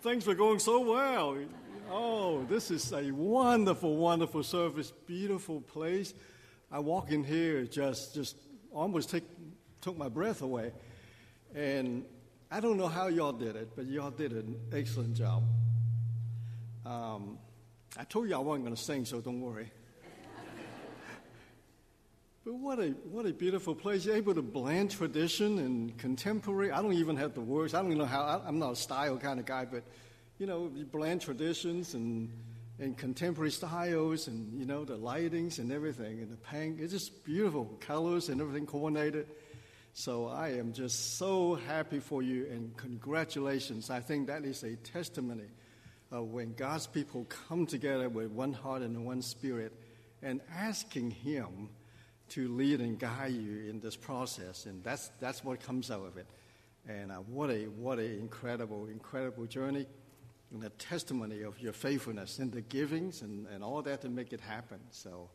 Things were going so well. Oh, this is a wonderful, wonderful service, beautiful place. I walk in here, just almost took my breath away. And I don't know how y'all did it, but y'all did an excellent job. I told you I wasn't going to sing, so don't worry. But what a beautiful place. You're able to blend tradition and contemporary. I don't even have the words. I don't even know how. I'm not a style kind of guy, but, you blend traditions and contemporary styles and, the lightings and everything and the paint. It's just beautiful colors and everything coordinated. So I am just so happy for you and congratulations. I think that is a testimony of when God's people come together with one heart and one spirit and asking Him to lead and guide you in this process, and that's what comes out of it. And what a incredible journey, and a testimony of your faithfulness in the givings and all that to make it happen. So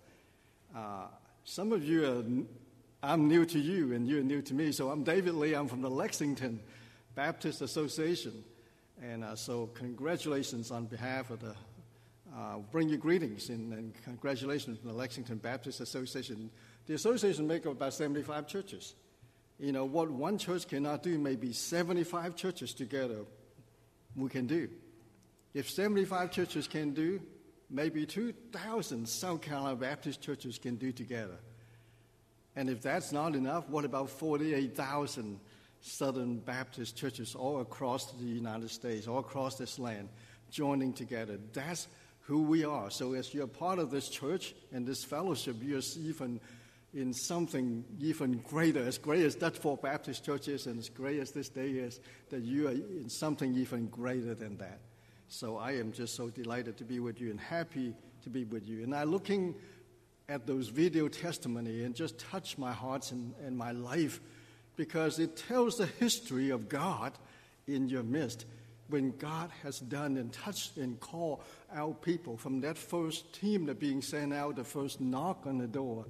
some of you I'm new to you, and you're new to me. So I'm David Lee. I'm from the Lexington Baptist Association, and so congratulations on behalf of the. Bring you greetings and congratulations from the Lexington Baptist Association. The association makes up about 75 churches. What one church cannot do, maybe 75 churches together we can do. If 75 churches can do, maybe 2,000 South Carolina Baptist churches can do together. And if that's not enough, what about 48,000 Southern Baptist churches all across the United States, all across this land, joining together? That's who we are. So as you're part of this church and this fellowship, you're even in something even greater, as great as Dutch Fork Baptist Church is and as great as this day is, that you are in something even greater than that. So I am just so delighted to be with you and happy to be with you. And I'm looking at those video testimony and just touch my heart and my life, because it tells the history of God in your midst. When God has done and touched and called out people from that first team that being sent out, the first knock on the door,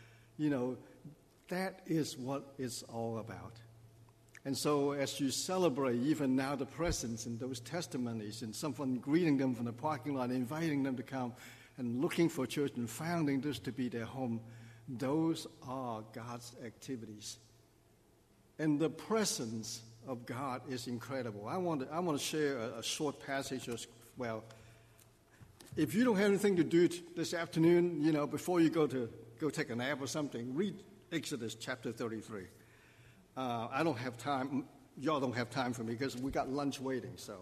that is what it's all about. And so as you celebrate even now the presence and those testimonies and someone greeting them from the parking lot, inviting them to come and looking for church and finding this to be their home, those are God's activities. And the presence of God is incredible. I want to share a short passage as well. If you don't have anything to do this afternoon, before you go take a nap or something, read Exodus chapter 33. I don't have time. Y'all don't have time for me because we got lunch waiting, so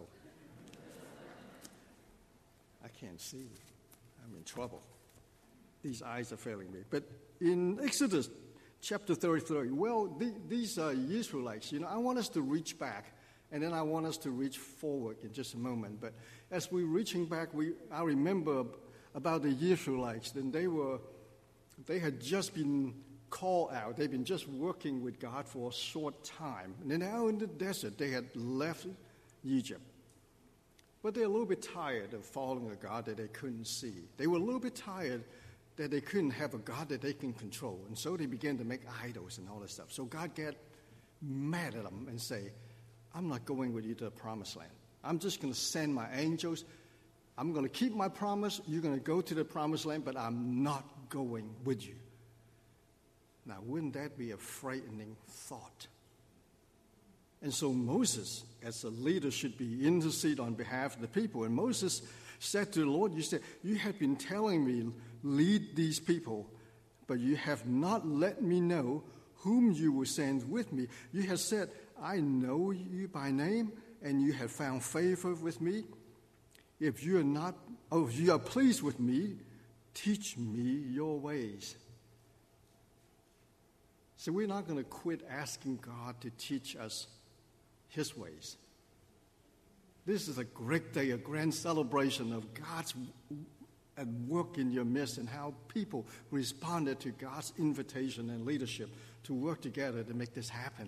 I can't see. I'm in trouble. These eyes are failing me. But in Exodus chapter 33, these are Israelites. I want us to reach back, and then I want us to reach forward in just a moment. But as we're reaching back, I remember about the Israelites. Then they had just been called out. They've been just working with God for a short time. And then now in the desert, they had left Egypt. But they're a little bit tired of following a God that they couldn't see. They were a little bit tired that they couldn't have a God that they can control. And so they began to make idols and all that stuff. So God got mad at them and say, I'm not going with you to the promised land. I'm just going to send my angels. I'm going to keep my promise. You're going to go to the promised land, but I'm not going with you. Now, wouldn't that be a frightening thought? And so Moses, as a leader, should be intercede on behalf of the people. And Moses said to the Lord, you have been telling me, lead these people, but you have not let me know whom you will send with me. You have said, I know you by name, and you have found favor with me. If you are pleased with me, teach me your ways. So we're not going to quit asking God to teach us His ways. This is a great day, a grand celebration of God's at work in your midst and how people responded to God's invitation and leadership to work together to make this happen.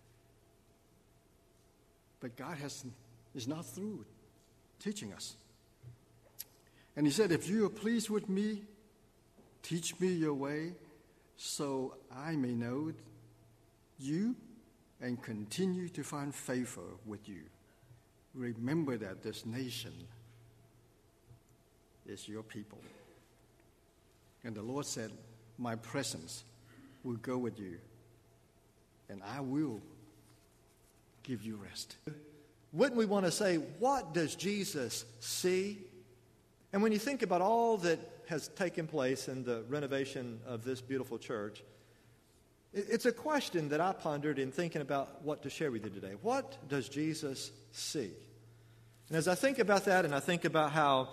But God is not through teaching us. And He said, if you are pleased with me, teach me your way so I may know it, you and continue to find favor with you. remember that this nation is your people. And the Lord said, my presence will go with you, and I will give you rest. Wouldn't we want to say, what does Jesus see? And when you think about all that has taken place in the renovation of this beautiful church, it's a question that I pondered in thinking about what to share with you today. What does Jesus see? And as I think about that, and I think about how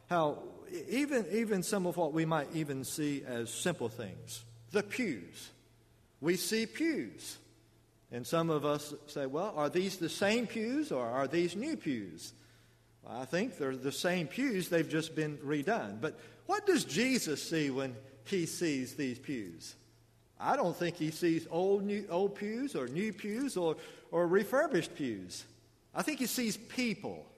even some of what we might even see as simple things, the pews. We see pews. And some of us say, well, are these the same pews or are these new pews? Well, I think they're the same pews. They've just been redone. But what does Jesus see when he sees these pews? I don't think he sees old pews or new pews or refurbished pews. I think he sees people.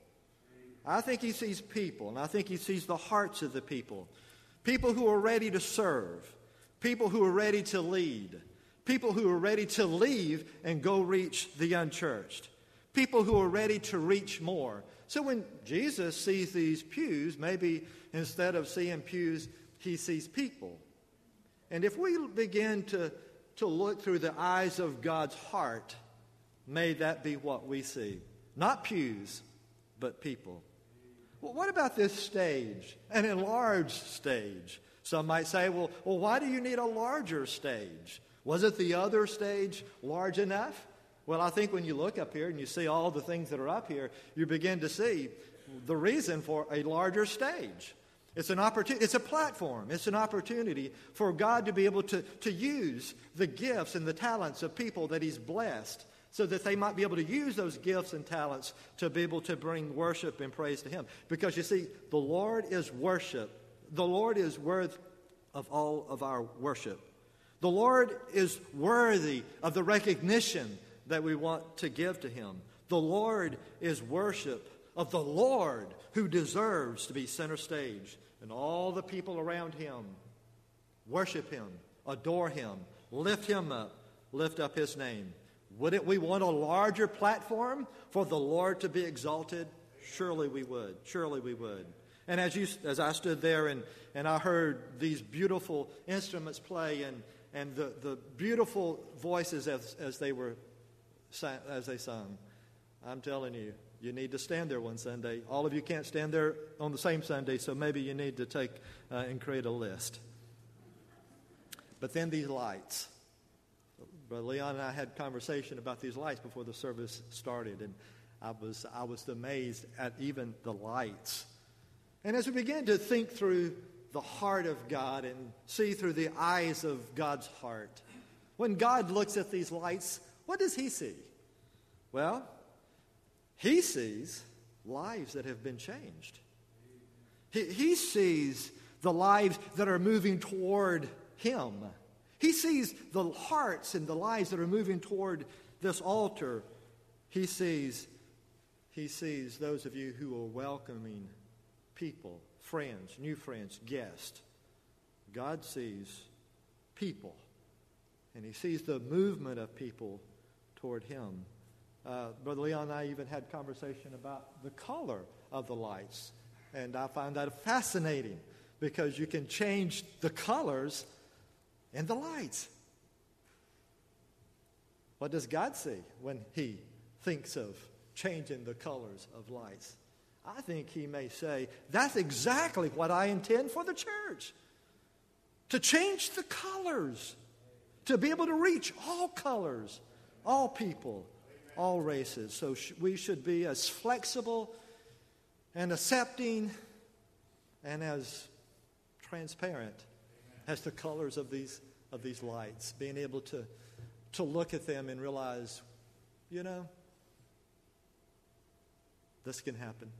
I think he sees people, and I think he sees the hearts of the people. People who are ready to serve. People who are ready to lead. People who are ready to leave and go reach the unchurched. People who are ready to reach more. So when Jesus sees these pews, maybe instead of seeing pews, he sees people. And if we begin to look through the eyes of God's heart, may that be what we see. Not pews, but people. Well, what about this stage? An enlarged stage. Some might say, well, why do you need a larger stage? Wasn't the other stage large enough? Well, I think when you look up here and you see all the things that are up here, you begin to see the reason for a larger stage. It's an opportunity. It's a platform. It's an opportunity for God to be able to use the gifts and the talents of people that he's blessed so that they might be able to use those gifts and talents to be able to bring worship and praise to him. Because you see, the Lord is worship. The Lord is worthy of all of our worship. The Lord is worthy of the recognition that we want to give to him. The Lord is worship of the Lord who deserves to be center stage. And all the people around him worship him, adore him, lift him up, lift up his name. Wouldn't we want a larger platform for the Lord to be exalted? Surely we would. Surely we would. And as I stood there and I heard these beautiful instruments play and the beautiful voices as they sung, I'm telling you, you need to stand there one Sunday. All of you can't stand there on the same Sunday, so maybe you need to take and create a list. But then these lights. Brother Leon and I had a conversation about these lights before the service started, and I was amazed at even the lights. And as we began to think through the heart of God and see through the eyes of God's heart, when God looks at these lights, what does he see? Well, he sees lives that have been changed. He sees the lives that are moving toward him. He sees the hearts and the lives that are moving toward this altar. He sees those of you who are welcoming people, friends, new friends, guests. God sees people, and he sees the movement of people toward him. Brother Leon and I even had conversation about the color of the lights, and I find that fascinating because you can change the colors and the lights. What does God see when he thinks of changing the colors of lights? I think he may say, that's exactly what I intend for the church. To change the colors. To be able to reach all colors, all people, all races. So we should be as flexible and accepting and as transparent as the colors of these lights, being able to look at them and realize, this can happen.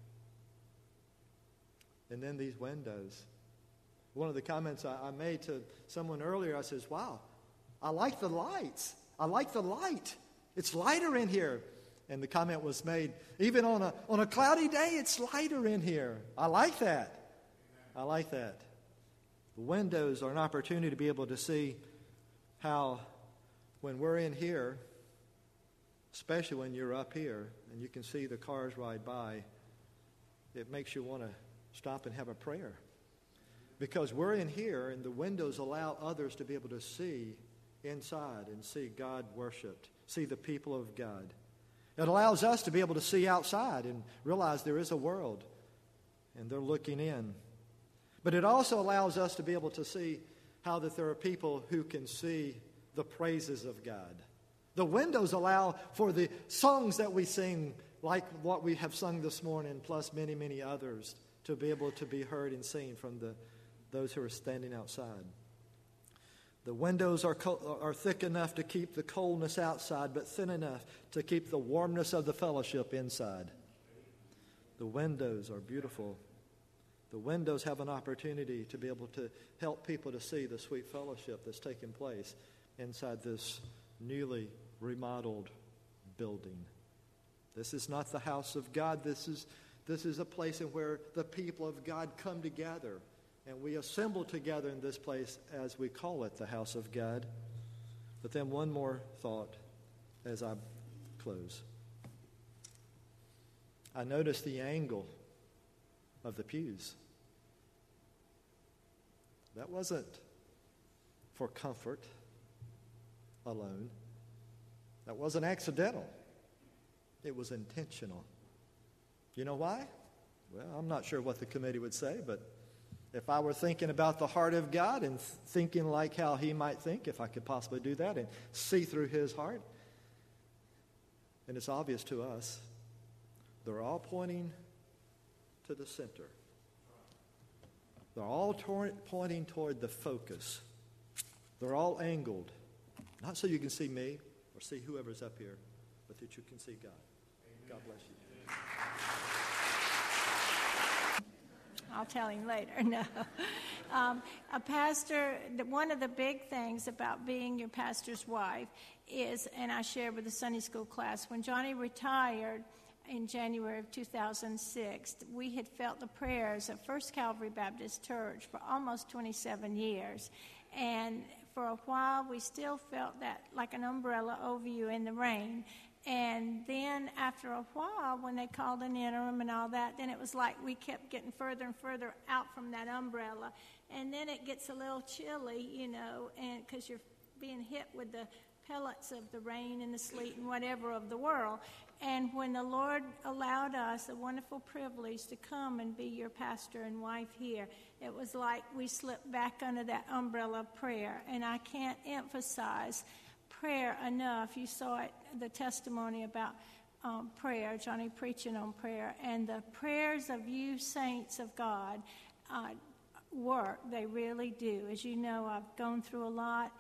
And then these windows. One of the comments I made to someone earlier, I says, wow, I like the lights. I like the light. It's lighter in here. And the comment was made, even on a cloudy day, it's lighter in here. I like that. I like that. The windows are an opportunity to be able to see how when we're in here, especially when you're up here, and you can see the cars ride by, it makes you want to stop and have a prayer. Because we're in here, and the windows allow others to be able to see inside and see God worshiped, see the people of God. It allows us to be able to see outside and realize there is a world, and they're looking in. But it also allows us to be able to see how that there are people who can see the praises of God. The windows allow for the songs that we sing, like what we have sung this morning, plus many, many others, to be able to be heard and seen from those who are standing outside. The windows are thick enough to keep the coldness outside, but thin enough to keep the warmness of the fellowship inside. The windows are beautiful. The windows have an opportunity to be able to help people to see the sweet fellowship that's taking place inside this newly remodeled building. This is not the house of God. This is a place in where the people of God come together, and we assemble together in this place as we call it the house of God. But then one more thought as I close. I noticed the angle of the pews. That wasn't for comfort alone. That wasn't accidental. It was intentional. You know why? Well, I'm not sure what the committee would say, but if I were thinking about the heart of God and thinking like how He might think, if I could possibly do that and see through His heart, and it's obvious to us, they're all pointing to the center. They're all pointing toward the focus. They're all angled, not so you can see me or see whoever's up here, but that you can see God. God bless you. I'll tell him later. No. A pastor, one of the big things about being your pastor's wife is, and I shared with the Sunday school class, when Johnny retired in January of 2006, we had felt the prayers at First Calvary Baptist Church for almost 27 years. And for a while, we still felt that like an umbrella over you in the rain. And then after a while, when they called an interim and all that, then it was like we kept getting further and further out from that umbrella. And then it gets a little chilly, and because you're being hit with the pellets of the rain and the sleet and whatever of the world. And when the Lord allowed us a wonderful privilege to come and be your pastor and wife here, it was like we slipped back under that umbrella of prayer. And I can't emphasize prayer enough. You saw it, the testimony about prayer, Johnny preaching on prayer, and the prayers of you saints of God work. They really do. As you know, I've gone through a lot,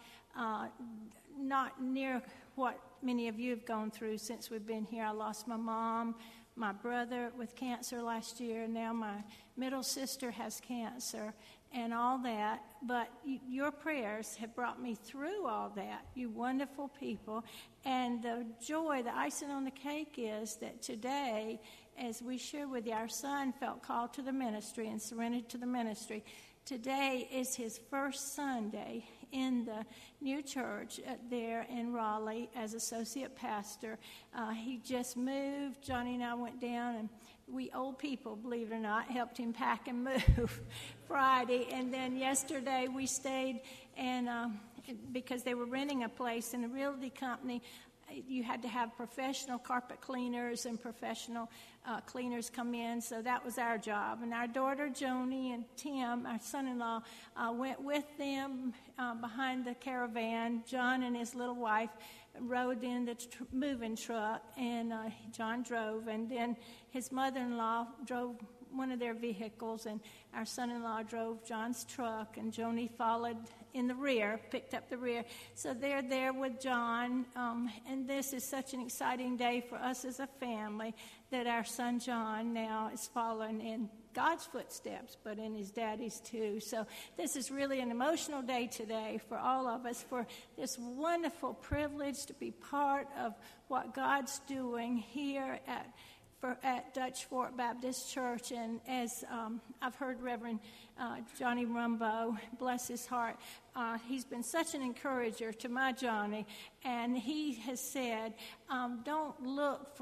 not near what many of you have gone through since we've been here. I lost my mom, my brother with cancer last year, and now my middle sister has cancer and all that. But your prayers have brought me through all that, you wonderful people. And the joy, the icing on the cake is that today, as we share with you, our son felt called to the ministry and surrendered to the ministry. Today is his first Sunday in the new church there in Raleigh as associate pastor. He just moved. Johnny and I went down, and we old people, believe it or not, helped him pack and move Friday. And then yesterday we stayed, and because they were renting a place in a realty company, you had to have professional carpet cleaners and professional cleaners come in, so that was our job. And our daughter, Joni, and Tim, our son-in-law, went with them behind the caravan. John and his little wife rode in the moving truck, and John drove, and then his mother-in-law drove one of their vehicles, and our son-in-law drove John's truck, and Joni followed in the rear, picked up the rear. So they're there with John, and this is such an exciting day for us as a family that our son John now is following in God's footsteps, but in his daddy's too. So this is really an emotional day today for all of us, for this wonderful privilege to be part of what God's doing here at Dutch Fork Baptist Church. And as I've heard Reverend Johnny Rumbo, bless his heart, he's been such an encourager to my Johnny, and he has said, don't look for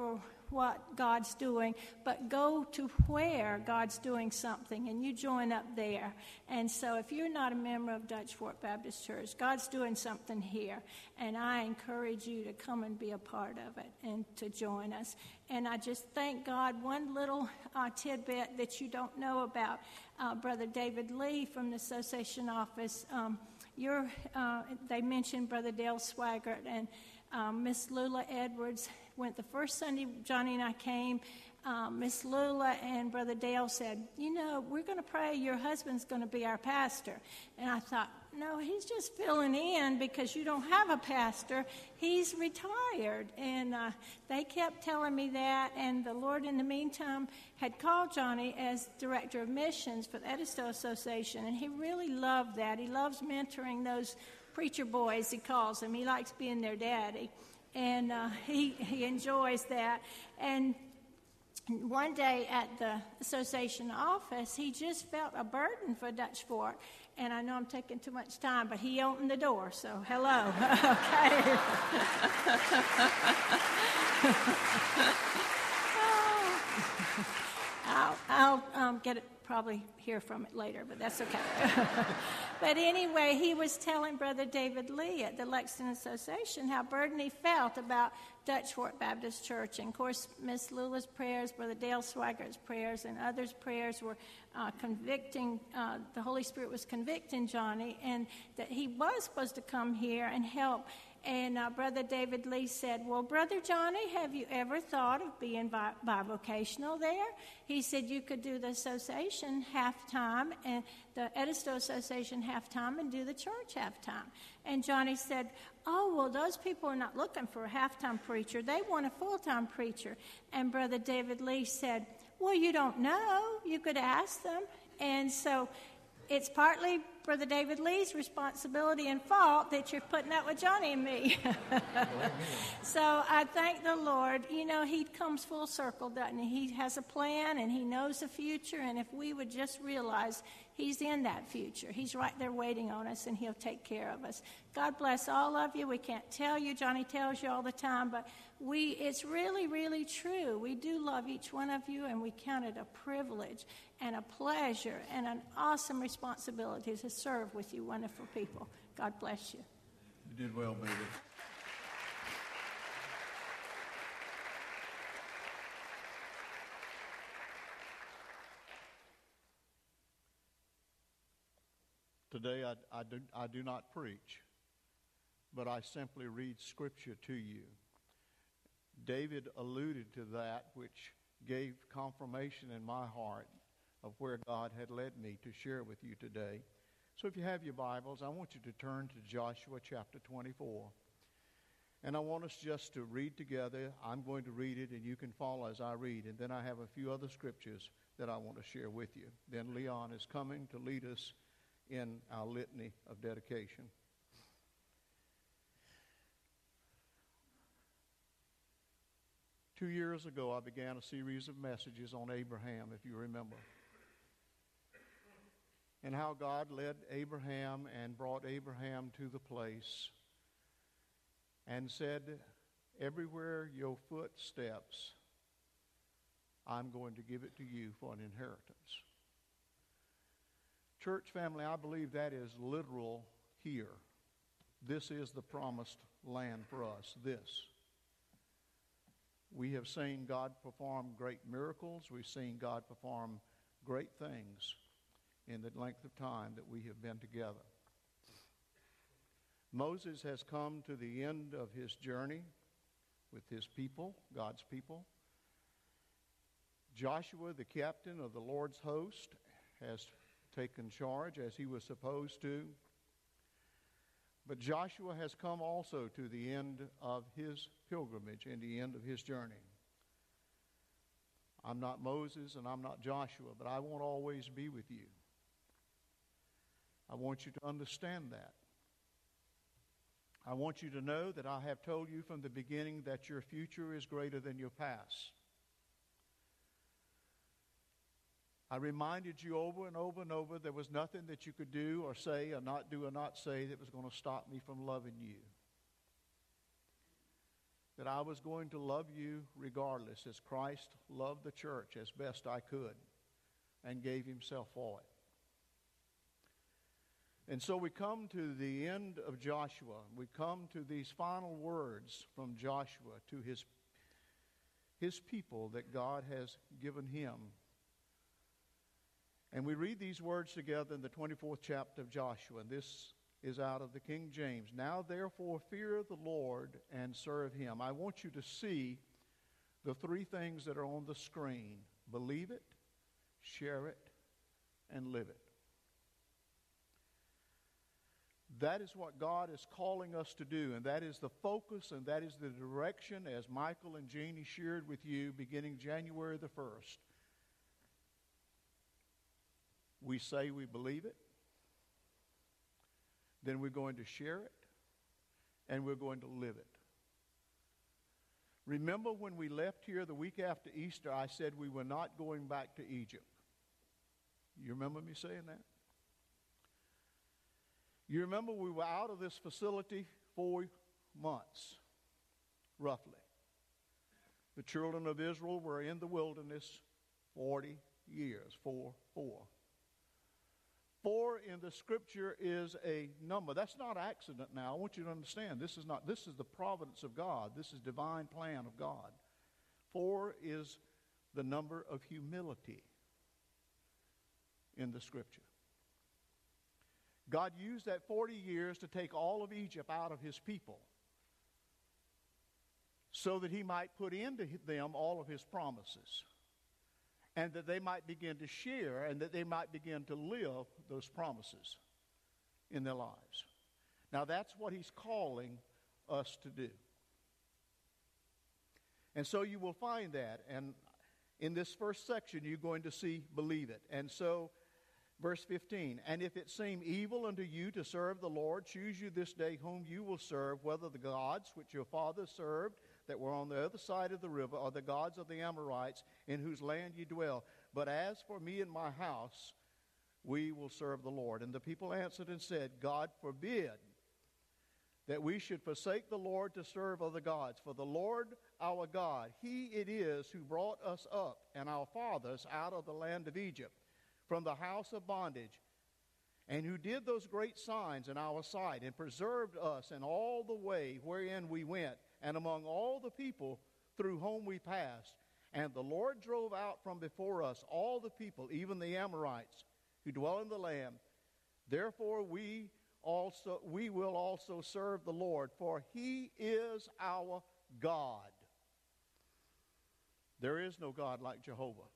what God's doing, but go to where God's doing something, and you join up there. And so if you're not a member of Dutch Fork Baptist Church, God's doing something here, and I encourage you to come and be a part of it and to join us. And I just thank God. One little tidbit that you don't know about Brother David Lee from the association office. They mentioned Brother Dale Swaggart and Miss Lula Edwards. Went the first Sunday Johnny and I came. Miss Lula and Brother Dale said, we're going to pray your husband's going to be our pastor. And I thought, no, he's just filling in because you don't have a pastor. He's retired. And they kept telling me that. And the Lord, in the meantime, had called Johnny as director of missions for the Edisto Association. And he really loved that. He loves mentoring those preacher boys, he calls them. He likes being their daddy. And he enjoys that. And one day at the association office, he just felt a burden for Dutch Fork. And I know I'm taking too much time, but he opened the door, so hello. Okay. I'll get it, probably hear from it later, but that's okay. But anyway, he was telling Brother David Lee at the Lexington Association how burdened he felt about Dutch Fork Baptist Church. And, of course, Miss Lula's prayers, Brother Dale Swaggart's prayers, and others' prayers were convicting. The Holy Spirit was convicting Johnny, and that he was supposed to come here and help. And Brother David Lee said, well, Brother Johnny, have you ever thought of being bivocational there? He said you could do the association half-time and the Edisto Association half-time and do the church half-time. And Johnny said, oh, well, those people are not looking for a half-time preacher. They want a full-time preacher. And Brother David Lee said, well, you don't know. You could ask them. And so it's partly Brother David Lee's responsibility and fault that you're putting up with Johnny and me. So I thank the Lord. He comes full circle, doesn't he? He has a plan, and he knows the future, and if we would just realize he's in that future. He's right there waiting on us, and he'll take care of us. God bless all of you. We can't tell you. Johnny tells you all the time, but it's really, really true. We do love each one of you, and we count it a privilege and a pleasure and an awesome responsibility to serve with you wonderful people. God bless you. You did well, baby. Today I do not preach, but I simply read Scripture to you. David alluded to that, which gave confirmation in my heart of where God had led me to share with you today. So if you have your Bibles, I want you to turn to Joshua chapter 24. And I want us just to read together. I'm going to read it, and you can follow as I read. And then I have a few other scriptures that I want to share with you. Then Leon is coming to lead us in our litany of dedication. Two years ago, I began a series of messages on Abraham, if you remember, and how God led Abraham and brought Abraham to the place and said, everywhere your foot steps, I'm going to give it to you for an inheritance. Church family, I believe that is literal here. This is the promised land for us, this. We have seen God perform great miracles. We've seen God perform great things in the length of time that we have been together. Moses has come to the end of his journey with his people, God's people. Joshua, the captain of the Lord's host, has taken charge as he was supposed to. But Joshua has come also to the end of his pilgrimage and the end of his journey. I'm not Moses and I'm not Joshua, but I won't always be with you. I want you to understand that. I want you to know that I have told you from the beginning that your future is greater than your past. I reminded you over and over and over there was nothing that you could do or say or not say that was going to stop me from loving you. that I was going to love you regardless, as Christ loved the church as best I could and gave himself for it. And so we come to the end of Joshua. We come to these final words from Joshua to his people that God has given him. And we read these words together in the 24th chapter of Joshua. And this is out of the King James. Now therefore fear the Lord and serve him. I want you to see the three things that are on the screen. Believe it, share it, and live it. That is what God is calling us to do, and that is the focus, and that is the direction, as Michael and Jeannie shared with you beginning January the 1st. We say we believe it, then we're going to share it, and we're going to live it. Remember when we left here the week after Easter, I said we were not going back to Egypt. You remember me saying that? You remember we were out of this facility 4 months, roughly. The children of Israel were in the wilderness 40 years, 4. 4 in the Scripture is a number. That's not accident now. I want you to understand. This is the providence of God. This is divine plan of God. 4 is the number of humility in the Scripture. God used that 40 years to take all of Egypt out of his people so that he might put into them all of his promises, and that they might begin to share and that they might begin to live those promises in their lives. Now that's what he's calling us to do. And so you will find that, and in this first section you're going to see believe it. And so verse 15, and if it seem evil unto you to serve the Lord, choose you this day whom you will serve, whether the gods which your fathers served that were on the other side of the river, or the gods of the Amorites in whose land ye dwell. But as for me and my house, we will serve the Lord. And the people answered and said, God forbid that we should forsake the Lord to serve other gods. For the Lord our God, he it is who brought us up and our fathers out of the land of Egypt, from the house of bondage, and who did those great signs in our sight, and preserved us in all the way wherein we went, and among all the people through whom we passed. And the Lord drove out from before us all the people, even the Amorites, who dwell in the land. Therefore we will also serve the Lord, for he is our God. There is no God like Jehovah.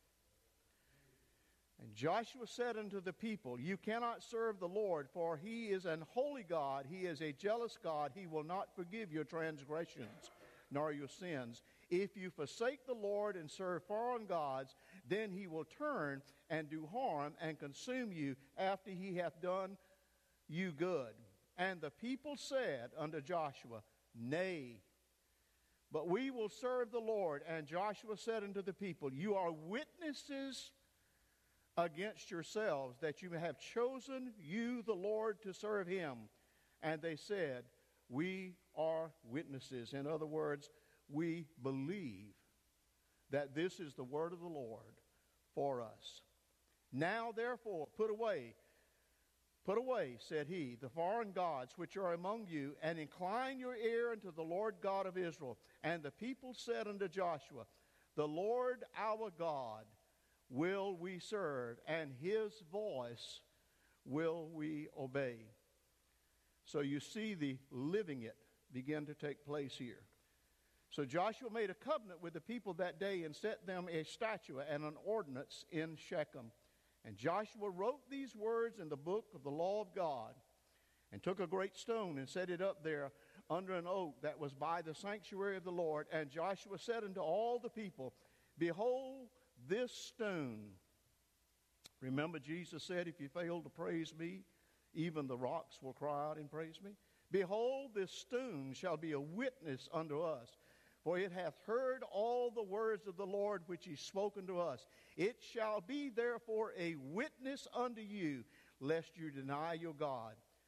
And Joshua said unto the people, you cannot serve the Lord, for he is an holy God. He is a jealous God. He will not forgive your transgressions, nor your sins. If you forsake the Lord and serve foreign gods, then he will turn and do harm and consume you after he hath done you good. And the people said unto Joshua, nay, but we will serve the Lord. And Joshua said unto the people, you are witnesses against yourselves that you have chosen you the Lord to serve him. And they said, we are witnesses. In other words, we believe that this is the word of the Lord for us. Now therefore put away, said he, the foreign gods which are among you, and incline your ear unto the Lord God of Israel. And the people said unto Joshua, the Lord our God will we serve, and his voice will we obey. So you see the living it begin to take place here. So Joshua made a covenant with the people that day and set them a statute and an ordinance in Shechem. And Joshua wrote these words in the book of the law of God, and took a great stone and set it up there under an oak that was by the sanctuary of the Lord. And Joshua said unto all the people, behold, this stone. Remember, Jesus said, if you fail to praise me, even the rocks will cry out and praise me. Behold, this stone shall be a witness unto us, for it hath heard all the words of the Lord which he spoke unto us. It shall be therefore a witness unto you, lest you deny your God.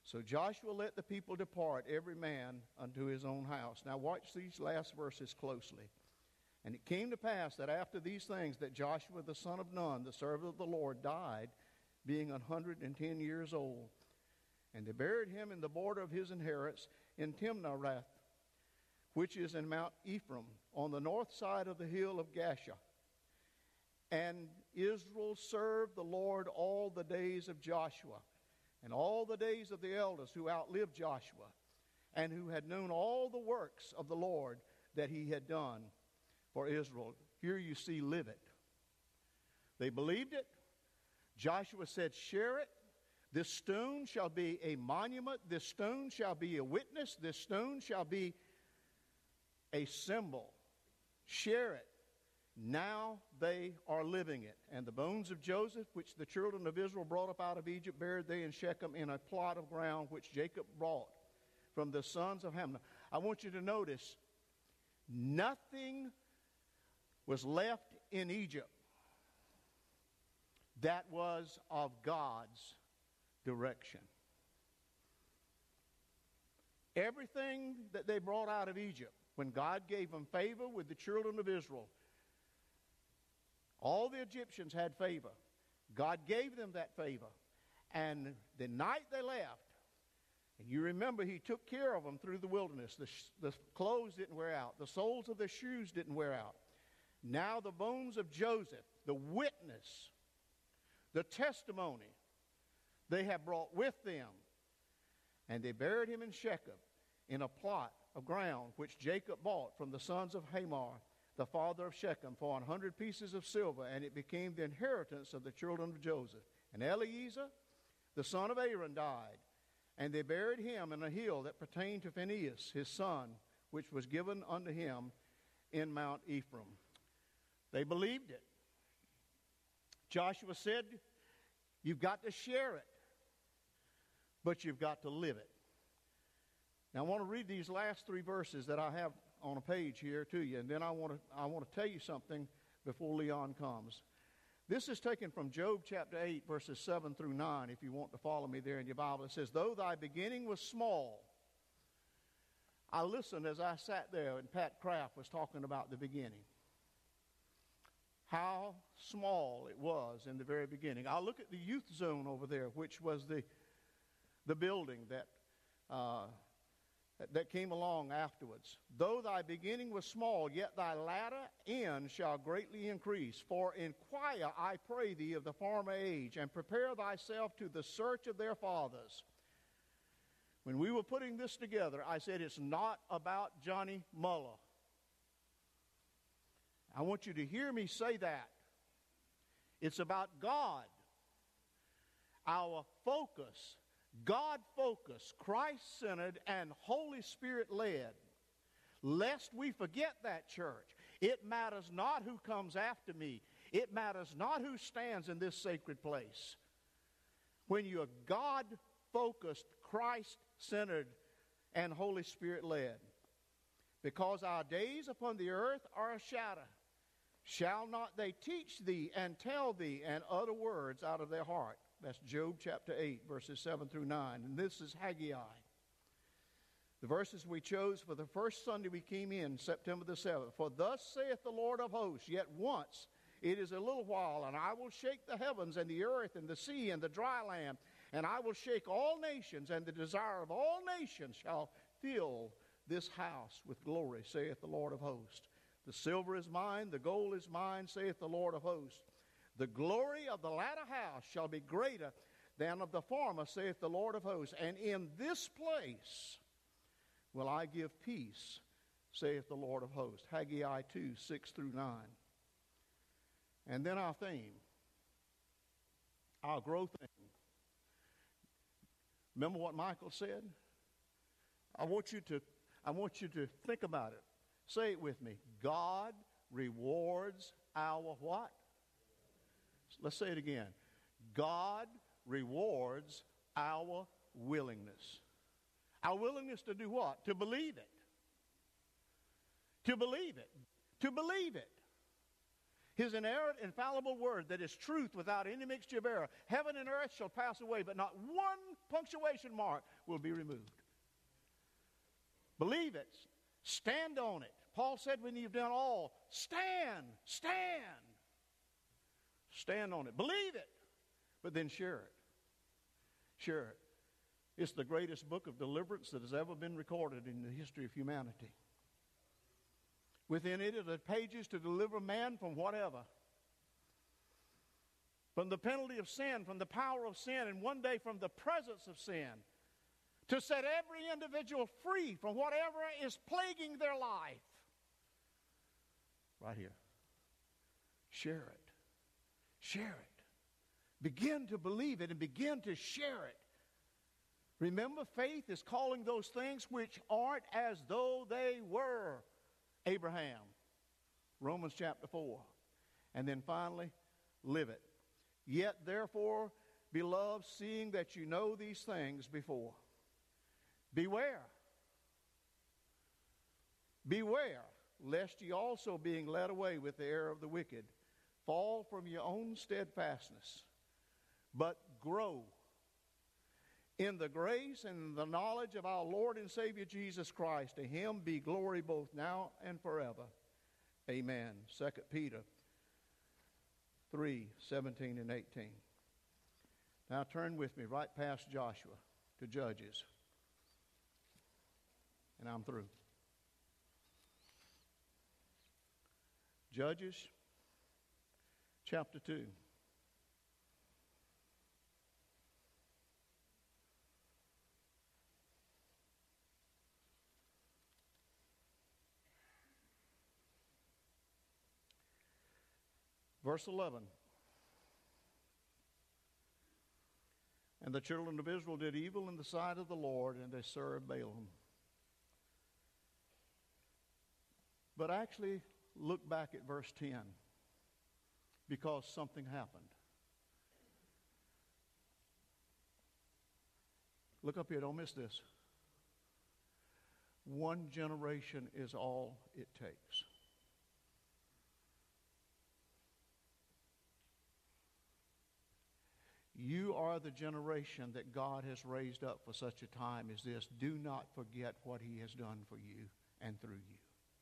So Joshua let the people depart, every man unto his own house. Now watch these last verses closely. And it came to pass that after these things that Joshua the son of Nun, the servant of the Lord, died, being 110 years old. And they buried him in the border of his inheritance in Timnahrath, which is in Mount Ephraim, on the north side of the hill of Gashah. And Israel served the Lord all the days of Joshua, and all the days of the elders who outlived Joshua, and who had known all the works of the Lord that he had done for Israel. Here you see, live it. They believed it. Joshua said, share it. This stone shall be a monument. This stone shall be a witness. This stone shall be a symbol. Share it. Now they are living it. And the bones of Joseph, which the children of Israel brought up out of Egypt, buried they in Shechem in a plot of ground which Jacob brought from the sons of Hamor. I want you to notice, nothing was left in Egypt that was of God's direction. Everything that they brought out of Egypt, when God gave them favor with the children of Israel, all the Egyptians had favor. God gave them that favor. And the night they left, and you remember he took care of them through the wilderness. The clothes didn't wear out. The soles of their shoes didn't wear out. Now the bones of Joseph, the witness, the testimony, they have brought with them. And they buried him in Shechem in a plot of ground which Jacob bought from the sons of Hamor, the father of Shechem, for 100 pieces of silver, and it became the inheritance of the children of Joseph. And Eleazar, the son of Aaron, died, and they buried him in a hill that pertained to Phinehas, his son, which was given unto him in Mount Ephraim. They believed it. Joshua said, you've got to share it, but you've got to live it. Now I want to read these last 3 verses that I have on a page here to you, and then I want to tell you something before Leon comes. This is taken from Job chapter 8, verses 7 through 9, if you want to follow me there in your Bible. It says, though thy beginning was small. I listened as I sat there, and Pat Kraft was talking about the beginning. How small it was in the very beginning. I look at the youth zone over there, which was the building that came along afterwards. Though thy beginning was small, yet thy latter end shall greatly increase. For inquire, I pray thee, of the former age, and prepare thyself to the search of their fathers. When we were putting this together, I said it's not about Johnny Muller. I want you to hear me say that. It's about God. Our focus, God-focused, Christ-centered, and Holy Spirit-led. Lest we forget that, church. It matters not who comes after me. It matters not who stands in this sacred place. When you're God-focused, Christ-centered, and Holy Spirit-led. Because our days upon the earth are a shadow. Shall not they teach thee and tell thee and utter words out of their heart? That's Job chapter 8, verses 7 through 9. And this is Haggai. The verses we chose for the first Sunday we came in, September the 7th. For thus saith the Lord of hosts, yet once it is a little while, and I will shake the heavens and the earth and the sea and the dry land, and I will shake all nations, and the desire of all nations shall fill this house with glory, saith the Lord of hosts. The silver is mine, the gold is mine, saith the Lord of hosts. The glory of the latter house shall be greater than of the former, saith the Lord of hosts. And in this place will I give peace, saith the Lord of hosts. Haggai 2, 6 through 9. And then our theme, our growth theme. Remember what Michael said? I want you to think about it. Say it with me. God rewards our what? Let's say it again. God rewards our willingness. Our willingness to do what? To believe it. To believe it. To believe it. His inerrant, infallible word that is truth without any mixture of error. Heaven and earth shall pass away, but not one punctuation mark will be removed. Believe it. Stand on it. Paul said when you've done all, stand. Stand on it. Believe it. But then share it. Share it. It's the greatest book of deliverance that has ever been recorded in the history of humanity. Within it are the pages to deliver man from whatever. From the penalty of sin, from the power of sin, and one day from the presence of sin. To set every individual free from whatever is plaguing their life. Right here. Share it. Share it. Begin to believe it and begin to share it. Remember, faith is calling those things which aren't as though they were. Abraham, Romans chapter 4. And then finally, live it. Yet therefore, beloved, seeing that you know these things before, beware. Beware, lest ye also, being led away with the error of the wicked, fall from your own steadfastness, but grow in the grace and the knowledge of our Lord and Savior Jesus Christ. To him be glory both now and forever. Amen. 2 Peter 3:17 and 18. Now turn with me right past Joshua to Judges. And I'm through. Judges chapter 2. Verse 11. And the children of Israel did evil in the sight of the Lord, and they served Baalim. But actually, look back at verse 10, because something happened. Look up here, don't miss this. One generation is all it takes. You are the generation that God has raised up for such a time as this. Do not forget what he has done for you and through you.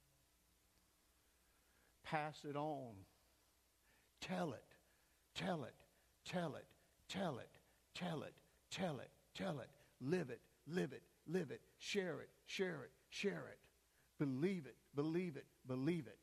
Pass it on. Tell it. Tell it. Tell it. Tell it. Tell it. Tell it. Tell it. Live it. Live it. Live it. Share it. Share it. Share it. Believe it. Believe it. Believe it.